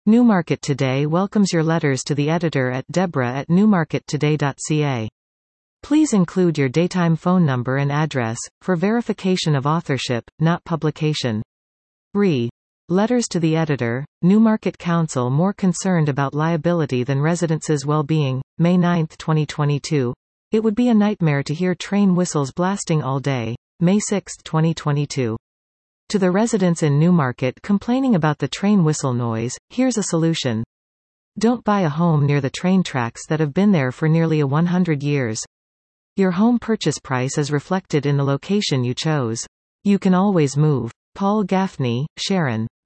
Newmarket Today welcomes your letters to the editor at deborah@newmarkettoday.ca. Please include your daytime phone number and address, for verification of authorship, not publication. Letters to the editor, Newmarket Council more concerned about liability than residents' well-being. May 9, 2022. It would be a nightmare to hear train whistles blasting all day. May 6, 2022. To the residents in Newmarket complaining about the train whistle noise, here's a solution. Don't buy a home near the train tracks that have been there for nearly 100 years. Your home purchase price is reflected in the location you chose. You can always move. Paul Gaffney, Sharon.